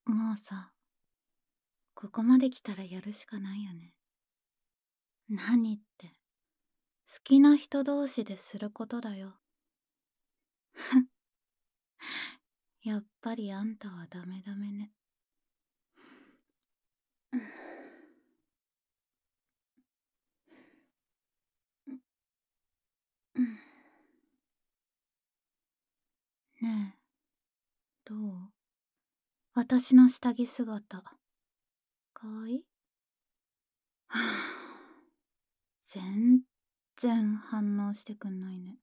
もうさ、ここまで来たらやるしかないよね。何って、好きな人同士ですることだよ。やっぱりあんたはダメダメね。ねえ、どう？私の下着姿、かわいい？はあ、全然反応してくんないね。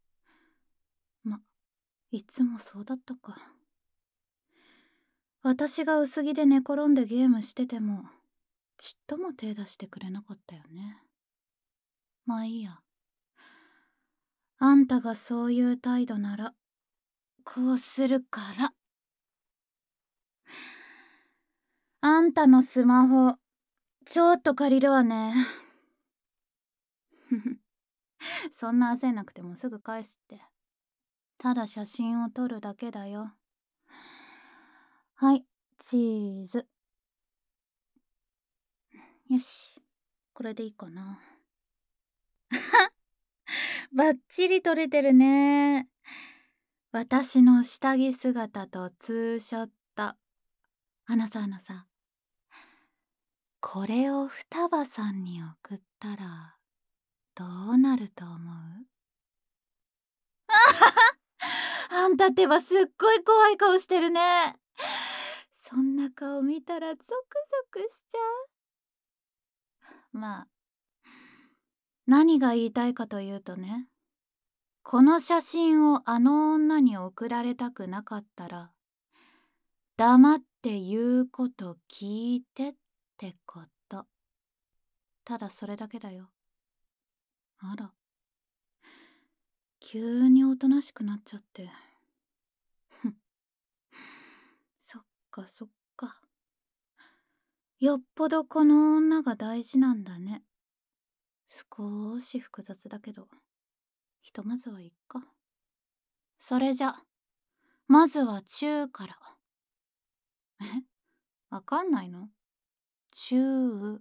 いつもそうだったか。私が薄着で寝転んでゲームしてても、ちっとも手出してくれなかったよね。まあいいや。あんたがそういう態度なら、こうするから。あんたのスマホ、ちょっと借りるわね。そんな焦んなくてもすぐ返すって。ただ写真を撮るだけだよ。はい、チーズ。よし、これでいいかな。バッチリ撮れてるね。私の下着姿とツーショット。あのさ、これを双葉さんに送ったら、どうなると思う？あんたってばすっごい怖い顔してるね。そんな顔見たらゾクゾクしちゃう。まあ、何が言いたいかというとね、この写真をあの女に送られたくなかったら、黙って言うこと聞いてってこと。ただそれだけだよ。あら、急におとなしくなっちゃって。そっかそっか。よっぽどこの女が大事なんだね。少し複雑だけど、ひとまずはいっか。それじゃ、まずはチューから。え、わかんないの？チュー。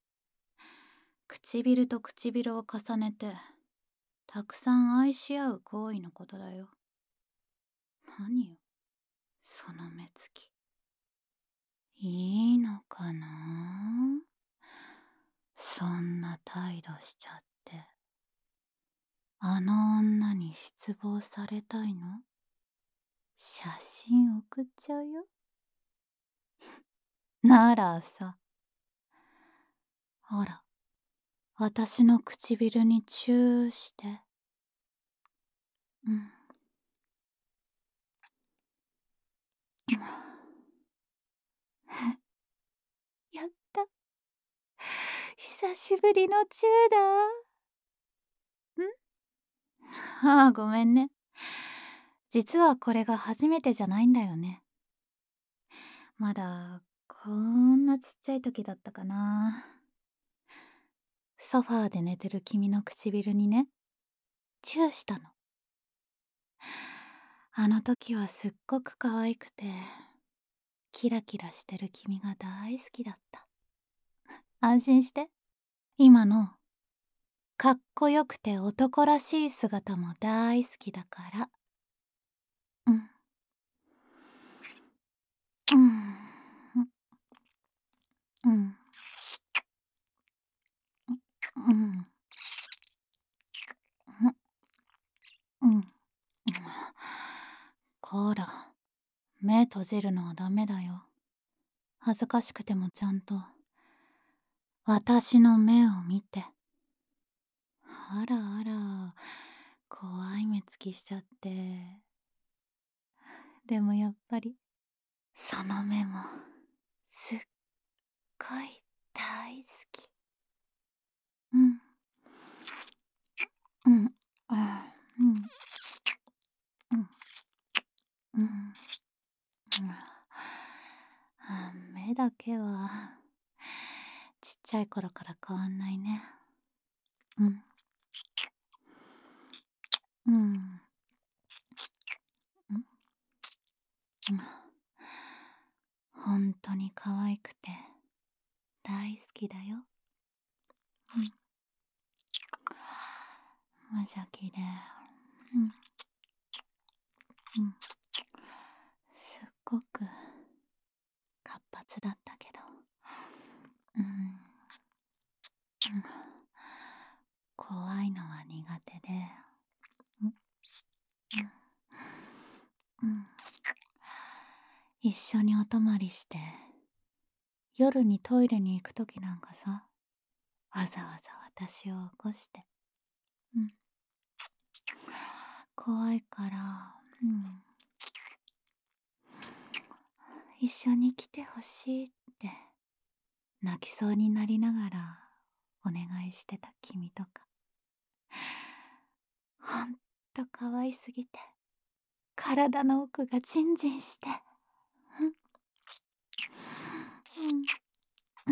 唇と唇を重ねて、たくさん愛し合う行為のことだよ。何よ、その目つき。いいのかな？そんな態度しちゃって。あの女に失望されたいの？写真送っちゃうよ。ならさ、ほら、私の唇にチューして。うん。やった。久しぶりのチューだ。ああ、ごめんね。実はこれが初めてじゃないんだよね。まだ、こんなちっちゃい時だったかな。ソファーで寝てる君の唇にね、チューしたの。あの時はすっごく可愛くて、キラキラしてる君が大好きだった。安心して。今の、かっこよくて男らしい姿も大好きだから。うん。うん。うん。うん。うん。こら、目閉じるのはダメだよ。恥ずかしくてもちゃんと、私の目を見て。あらあら、怖い目つきしちゃって。でもやっぱり、その目も、すっごい大好き。うん。うん。あ、うん。うん。うん。目だけは、ちっちゃい頃から変わんないね。うん。うん。うん。 本当に可愛くて大好きだよ。うん、無邪気で、うん、うん、すっごく活発だったけど、うん、うん、怖いのは苦手で、うん、うん、一緒にお泊まりして、夜にトイレに行くときなんかさ、わざわざ私を起こして、うん、怖いから、うん、一緒に来てほしいって泣きそうになりながらお願いしてた君とか、ほんと可愛すぎて体の奥がジンジンして、うん、うん、うん、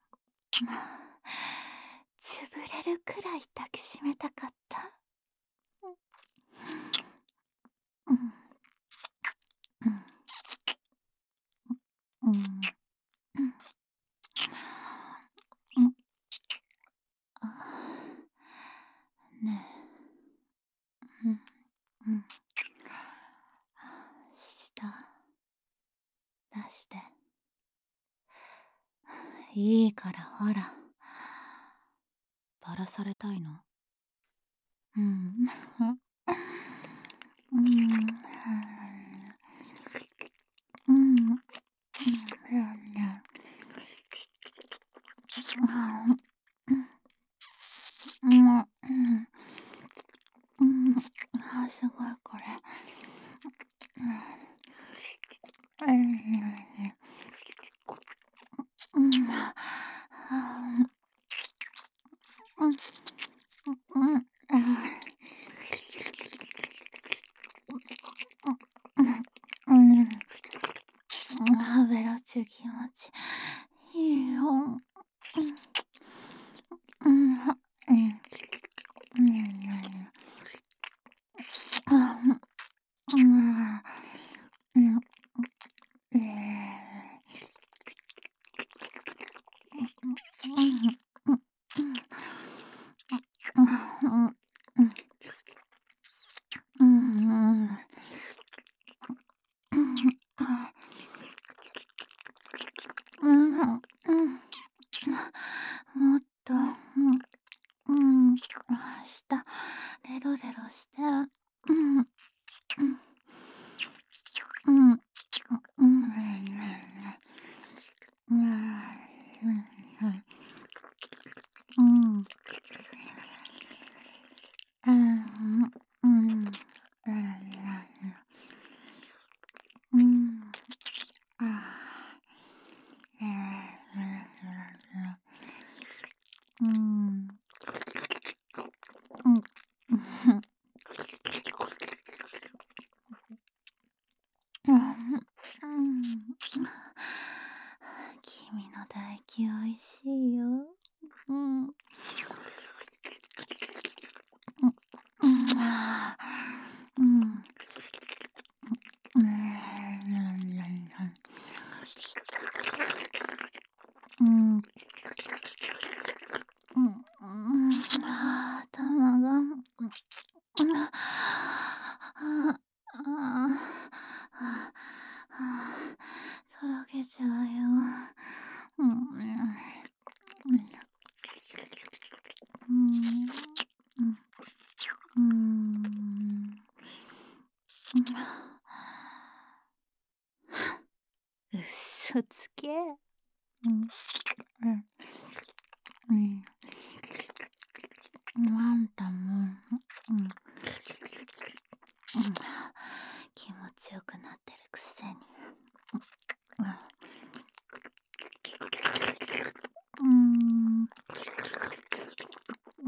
潰れるくらい抱きしめたかった。うん、うん、うん、うん、うん、あ、ねえ、うん、うん、舌出して。いいからほら。バラされたいの？うん。うん。うん。うん。うん。あ、すごいこれ。うん。うん。うん。うん。うん。あ、ベロチュ気持ちいいよ。うん。うん。うん。うん。あ、うん。うん。うん。うん。うん。もっと、うん、下、レロレロして、うん、うん、うん、うん、うん、うん、うん、うん、うん、うん、うん、君の唾液おいしいよ。うん。うん。うん。うん。うん。頭が。ああ、とろけちゃうよ。うん。うん。うん。うっそつけ。うん。うん。あんたも、うん。気持ちよくなってるくせに。うん。うん。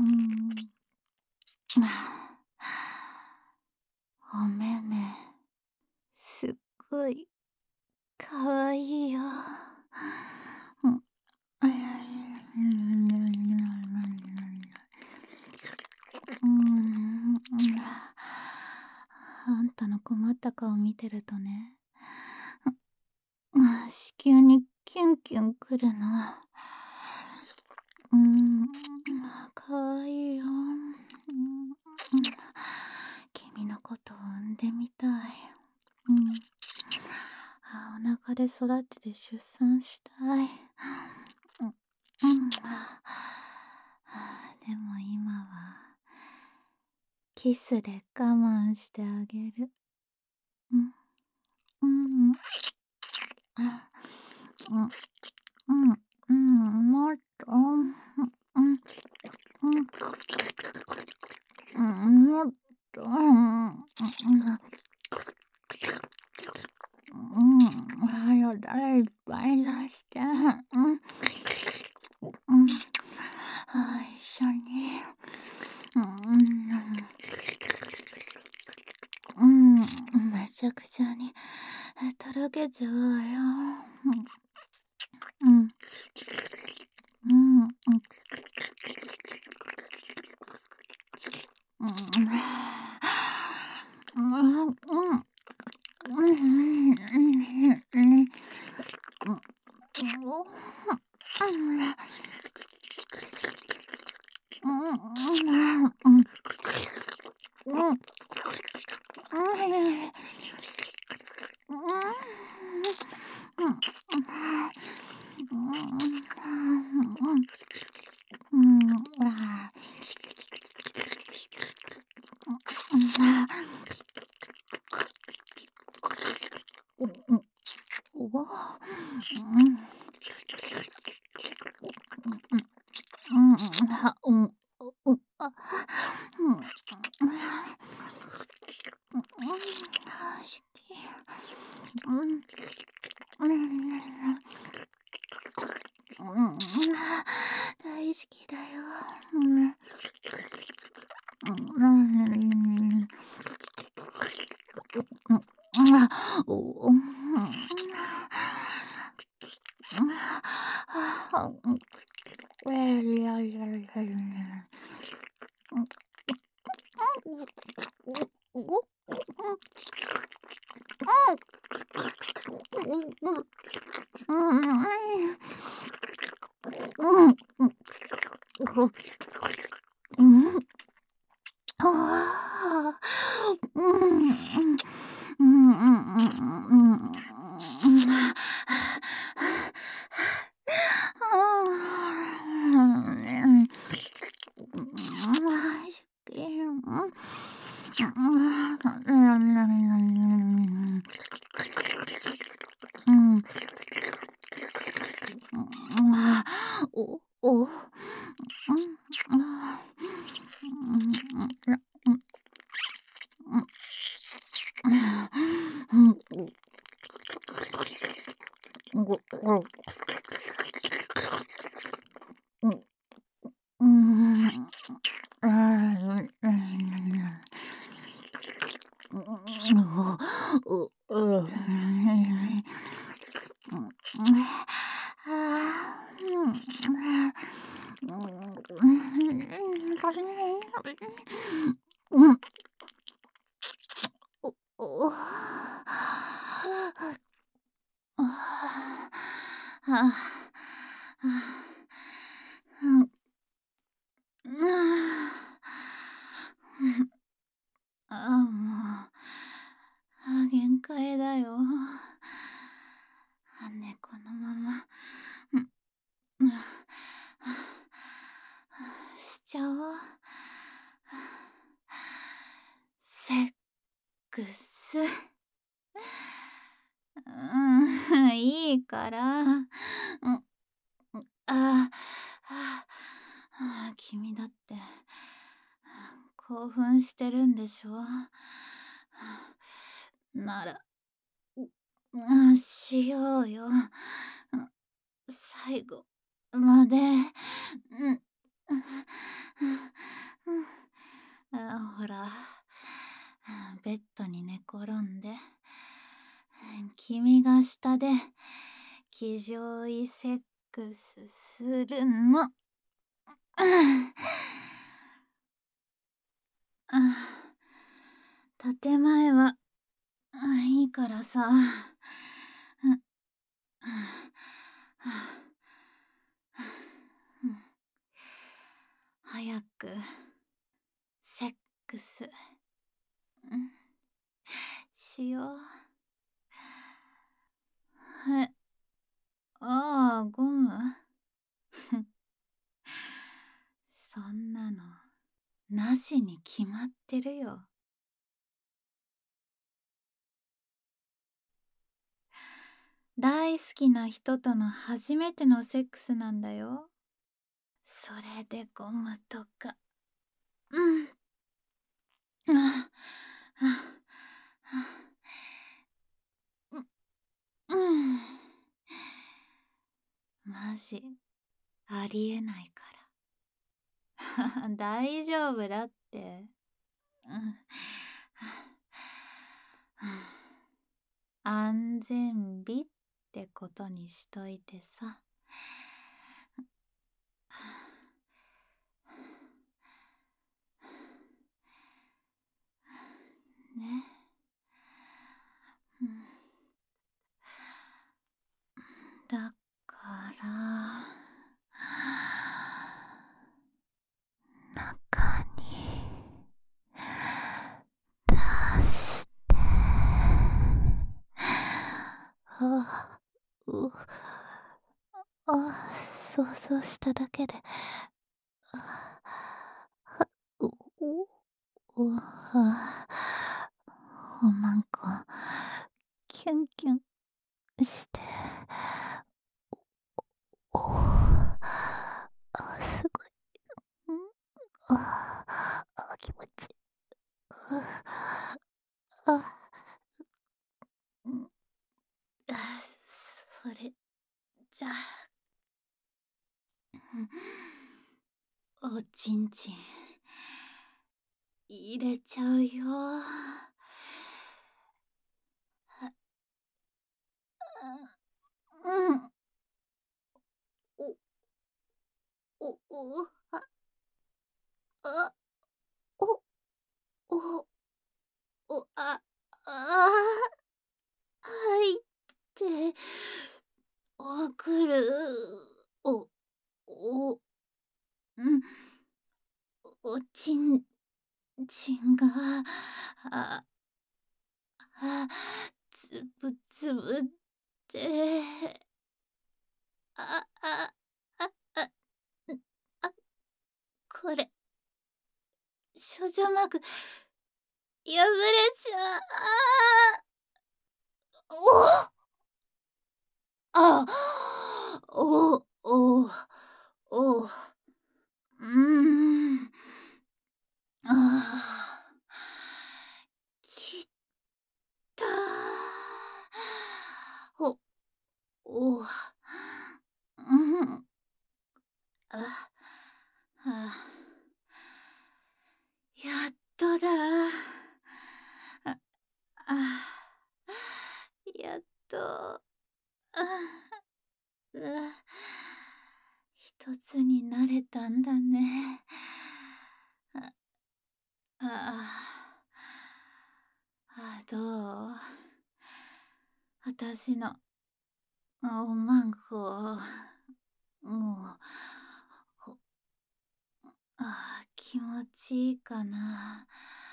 おめめ、すっごいかわいいよ。うん。あんたの困った顔見てるとね、 子宮にキュンキュンくるの。かわいいよ。君のことを産んでみたい。お腹で育てて出産したい。でも今はキスで我慢してあげる。もっと、もっと、よだれいっぱい出して、一緒に、めちゃくちゃにとろけちゃうわよ。大好きだよ。限界だよ。このまましちゃおう。セックス。いいから。君だって興奮してるんでしょ。ならしようよ。最後まで。ほら、ベッドに寝転んで、君が下で気上位セックスするの。建前はいいからさ。 え、ああ、ゴム。そんなの、なしに決まってるよ。大好きな人との初めてのセックスなんだよ。それでゴムとか。うん。ああううん。マジ、ありえないから。大丈夫だって。うん。安全備ってことにしといてさ。ね。うん、だから中に出して。あ、う、想像しただけで、あ、う、なんか、キュンキュンして、すごい、気持ちいい。あ、うん、それじゃあ、おちんちん、入れちゃうよ。うん。お、あ、あ、お、お、入ってくる。お、お、うん、おちんちんが、あ、つぶつぶで、あ、あ、あ、あ、ん、あ、これ、少女膜、破れちゃう。あ、お、お、お、うーん、ああ、きったお、お、うん、あ、あ、やっとだ。あ、あ、やっと、あ、う、一つになれたんだね。あ、あ、どう？私のおまんこ、もう、気持ちいいかな。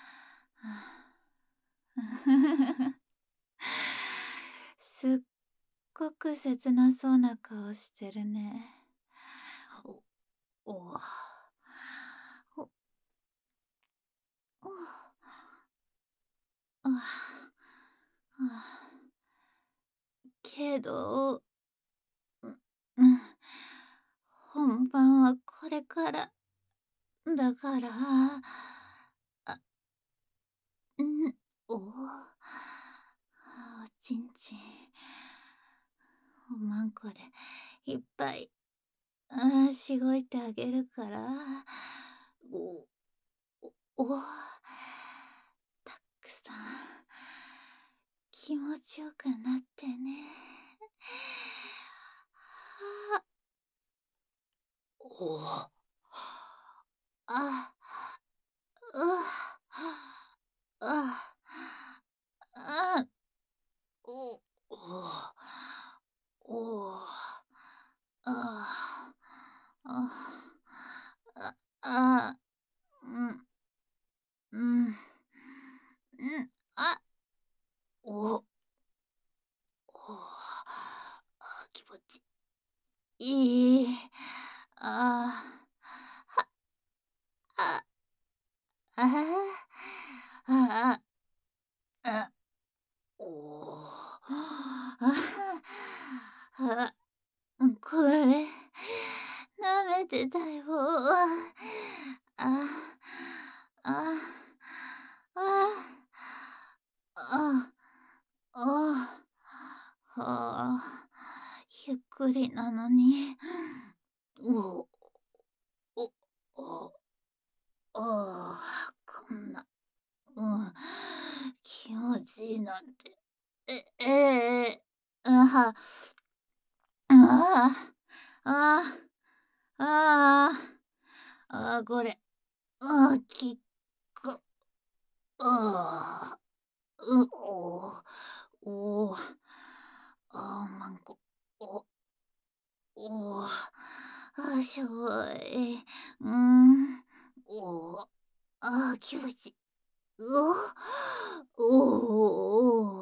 すっごく切なそうな顔してるね。お、お、お、お、けど、うん、本番はこれからだから、うん、おちんちん、おまんこでいっぱい、しごいてあげるから、お、たくさん、気持ちよくなってね。お、あ、あ、あ、あ、お、お、お、あ、あ、うん、うん、うん、お、お、 いい。ああ、あ、ああ、あ、おお。あ、これ、舐めてたよ。あ、あ、あ、あ、あ、はあ、ゆっくりなのに。おお、お、ああ、こんな、気持ちいいなんて。ああ、ああ、ああ、これ、きっこ、ああ、おお、なんか、おお、しょい、おお、気持ちおお、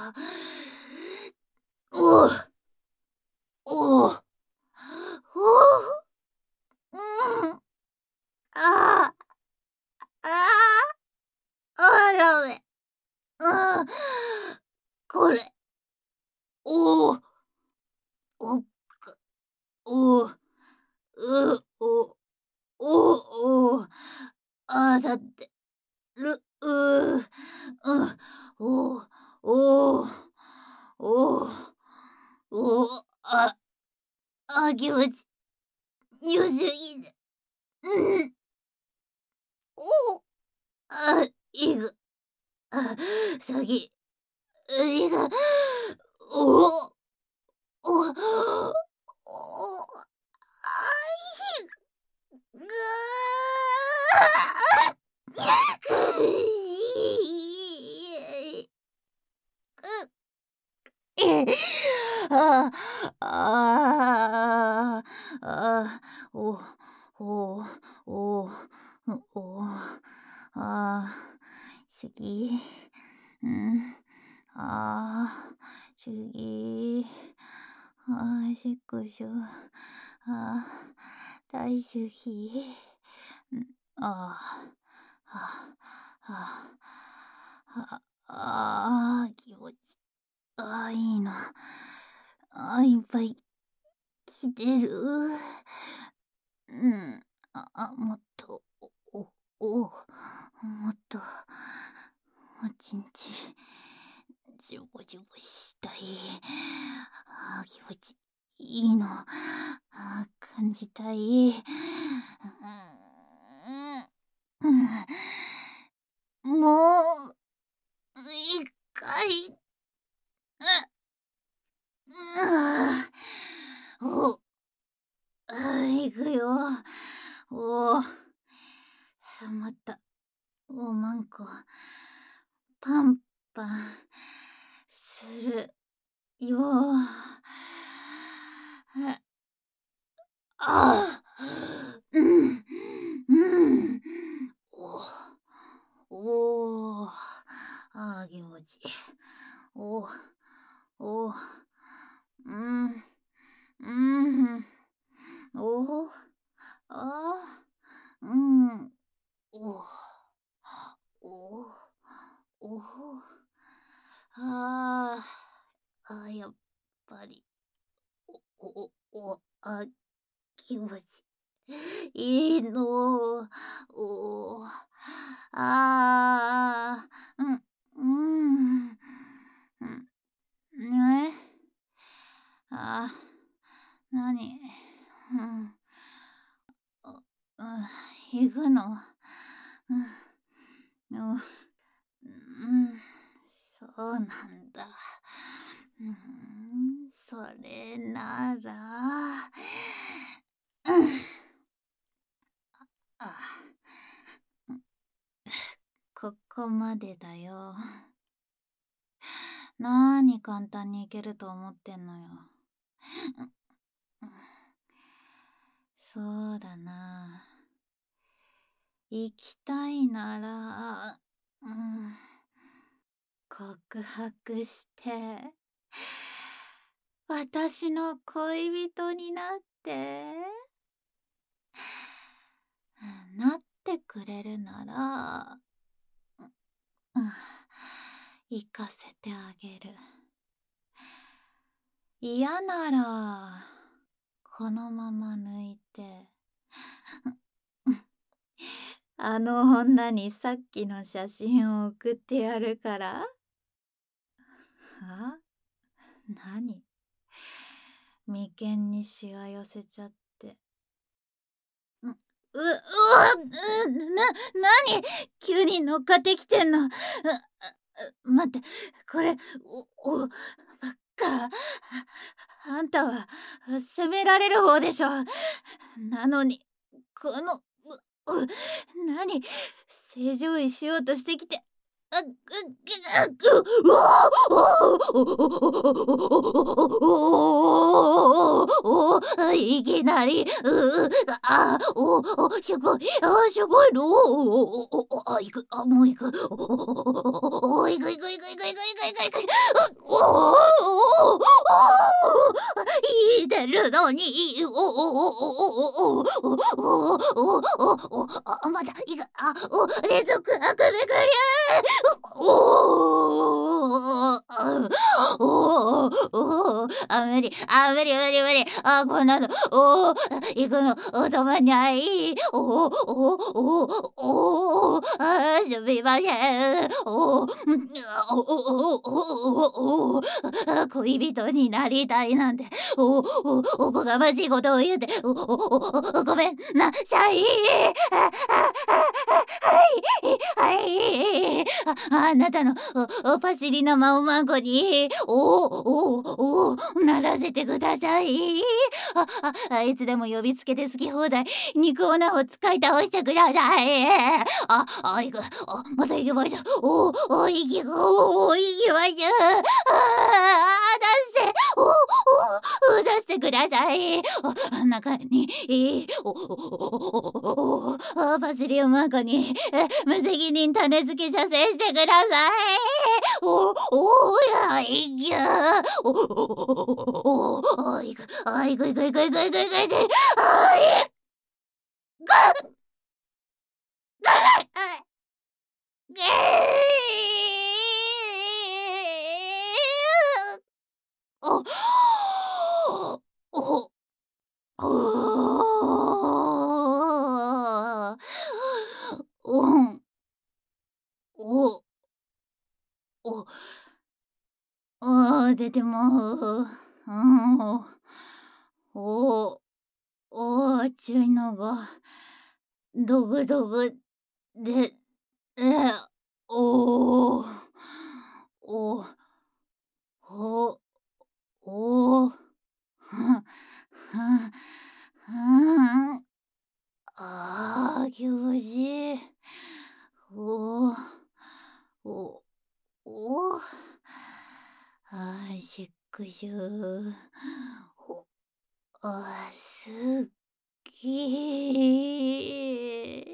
おお、おお、おお、うん、ああ、ダメ。うん、これ、おお、おっく、おお、お、お、だってる、おお、おお、おお、気持ちよすぎて、うん、おお、いぐ、先、いが、おお、おお、いぐ、くい、ああ、ああ、ああ、おおおおあ、次、うん、次、しっこしょ、体重比、ああ、ああ、気持ち、いいの。いっぱい来てる。うん。もっと、もっと、おちんち、ジュボジュボしたい。気持ちいいの。感じたい。もう、一回、お、行くよ。お、また、マンコ、パンパン、するよ。あうん、うん。おお、気持ちいい。おお、うん、うん、おお、うん、おおおやっぱり、気持ちいいの。おうん、うん、ね、あなに、うん、行くの、そうなんだ。それなら、うん、あ、ここまでだよ。なに簡単に行けると思ってんのよ。そうだな。行きたいなら、告白して、私の恋人になってて。なってくれるなら、うん、行かせてあげる。嫌なら、このまま抜いて、あの女にさっきの写真を送ってやるから。あ、何、眉間にしわ寄せちゃって。なに急に乗っかってきてんの。待って、これ、ばっか。あんたは責められる方でしょ。なのに、この、何、正常位しようとしてきて。いきなり、すごい、すごいの、いく、もういく、いくいくいくいくいくいくいくいく、いてるのに、まだいく、連続あくびくりゃ無理、無理無理無理、こんなの、行くの、止まんない、すみません、恋人になりたいなんて、おこがましいことを言うて、ごめんなさい。はい。あなたのパシリなマオマンコにならせてください。いつでも呼びつけて好き放題肉女を使い倒してください。行く。また行きましょう。行きましょう。出して。出してください。中に、パシリウマンコに無責任種付け射精してください。いく。いく。いくいくいくいくいくいくいく。いく。おおうん。おお出ても、お熱いのが、ドグドグで、おおおおははは気持ちいい。おおおしっくしゅー。すっきー。